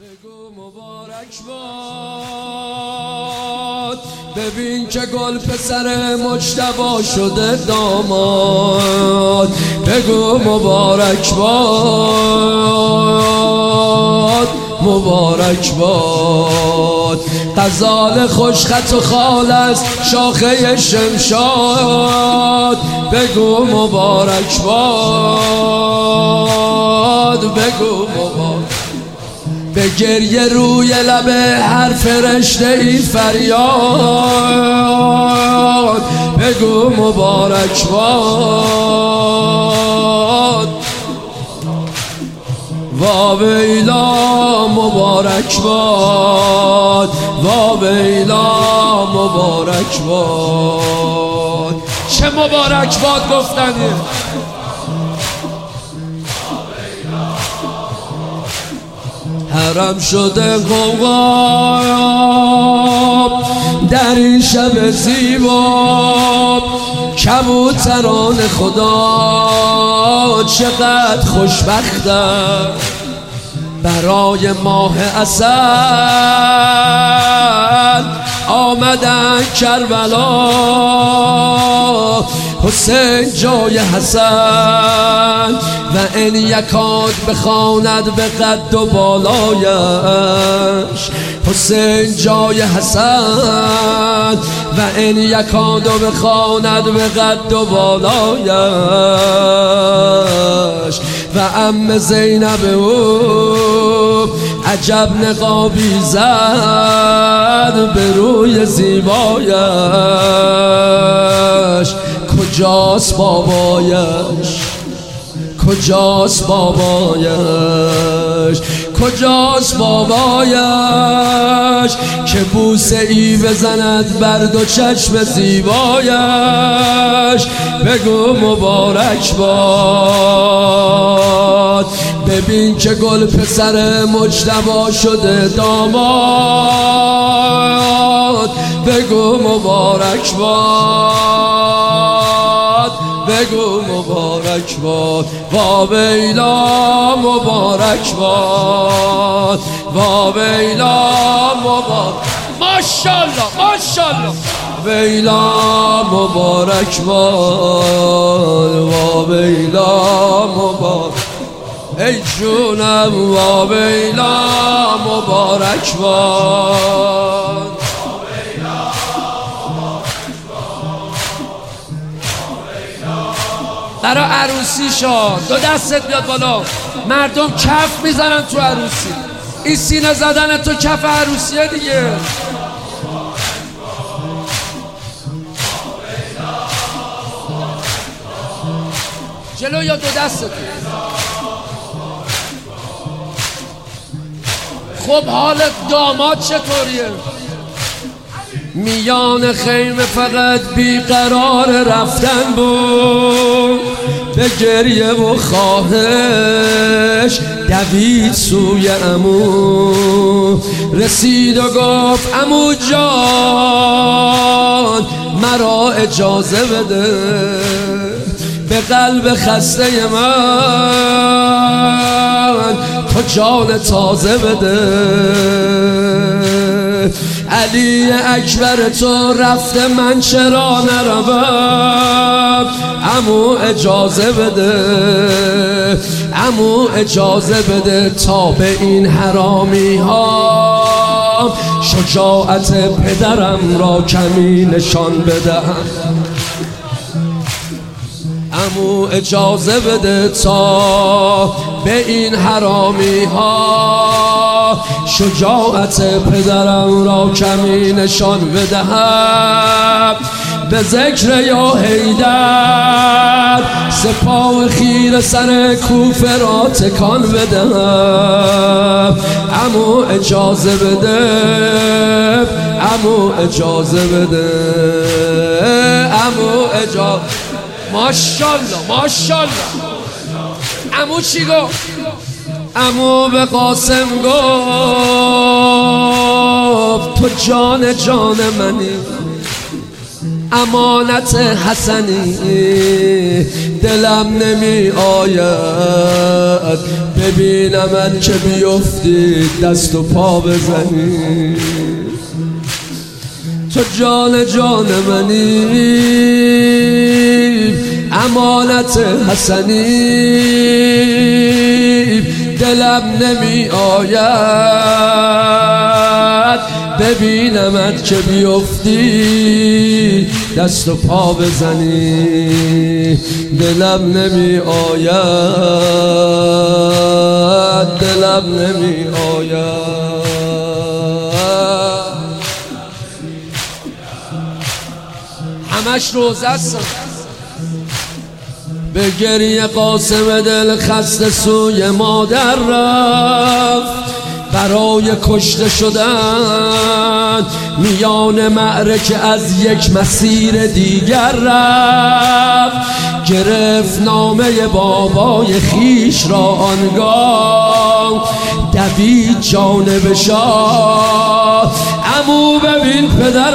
بگو مبارک باد، ببین که گل پسر مجتبی شده داماد. بگو مبارک باد، مبارک باد. غزال خوشخط و خال است شاخه شمشاد. بگو مبارک باد، بگو مبارک. به گریه روی لب هر فرشته ای فریاد. بگو مبارک باد، واویلا مبارک باد، واویلا مبارک باد. چه مبارک باد گفتنی. حرم شده غوغا در این شب زیبا. کبوتران خدا چقدر خوشبختند، برای ماه عسل آمدن کربلا. حسین جای حسن و ان یکاد بخواند به قد و بالایش. حسین جای حسن و ان یکاد بخواند به قد و بالایش. و عم زینب او عجب نقابی زد به روی زیبایش. کجاست بابایش، کجاست بابایش، کجاست بابایش که بوسه ای بزند بر دو چشم زیبایش. بگو مبارک باد، ببین که گل پسر مجتبی شده داماد. بگو مبارک باد، بگو مبارک باد. واویلا مبارک باد، واویلا مبارک. ماشاءالله ماشاءالله. واویلا مبارک باد، واویلا مبارک. ای جونم واویلا مبارک باد. برای عروسی شاد دو دستت بیاد بالا. مردم کف میزنن تو عروسی. این سینه زدن تو کف عروسیه دیگه. جلو یا دو دستت. خب حال داماد چطوریه؟ میان خیمه فقط بیقرار رفتن بود. به گریه و خواهش دوید سوی عمو. رسید و گفت عمو جان مرا اجازه بده به قلب خسته من تو جان تازه بده. علی اکبر تو رفته من چرا نروم. عمو اجازه بده، عمو اجازه بده تا به این حرامی ها شجاعت پدرم را کمی نشان بدهم. عمو اجازه بده تا به این حرامی ها شجاعت پدرم را کمی نشان بدهم. به ذکر یا حیدر سپاه خیره سر کوفه را تکان بدهم. عمو اجازه بده، عمو اجازه بده، عمو اجازه. ماشاءالله ماشاءالله. عمو چی گفت؟ عمو به قاسم گفت تو جان جان منی، امانت حسنی. دلم نمی آید ببینمت که بیفتی دست و پا بزنی. تو جان جان منی، امانت حسنی، دلم نمی آید ببینمت که بیفتی دست و پا بزنی. دلم نمی آید، دلم نمی آید. همش روزه است. به گریه قاسم دل خسته سوی مادر رفت، برای کشته شدن میان معرکه از یک مسیر دیگر رفت. گرفت نامه بابای خیش را آنگاه، دوید جانب شاه. عمو ببین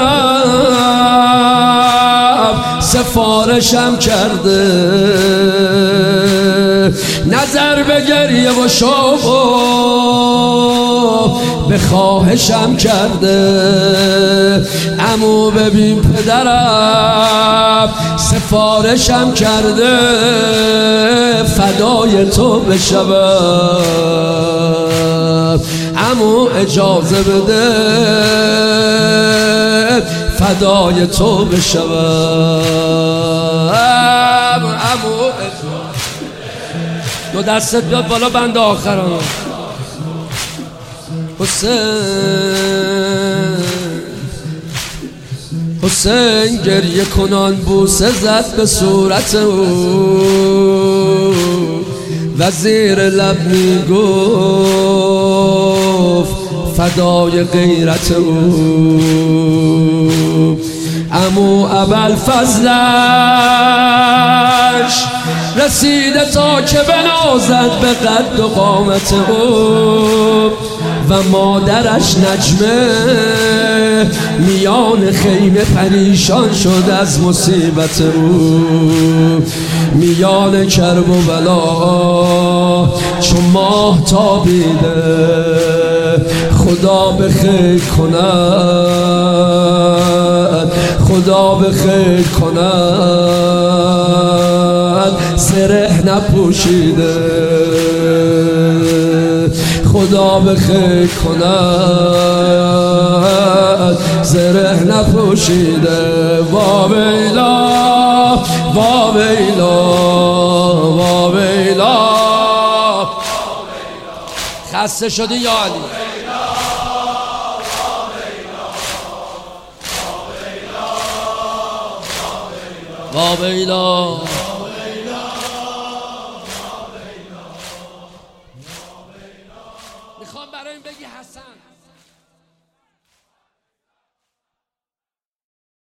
پدرم سفارشم کرده، نظر به گریه و شوق به خواهشم کرده. عمو ببین پدرم سفارشم کرده، فدای تو بشم. عمو اجازه بده فدای تو بشم. عمو دو دستت بیاد بالا بند آخران. حسین گریه کنان بوسه زد به صورت او و زیر لب می گفت فدای غیرت او. عمو ابوالفضلش رسیده تا که بنازد به قد و قامت او و مادرش نجمه میان خیمه پریشان شد از مصیبت او. میان کرب و بلا چون ماه تابیده، خدا به خیر کند، خدا به خیر کند، زره نپوشیده. خدا به خیر کند، زره نپوشیده. وا ویلا وا ویلا وا ویلا. خسته شدی یا علی؟ وا ویلا. میخوام برای این بگی حسن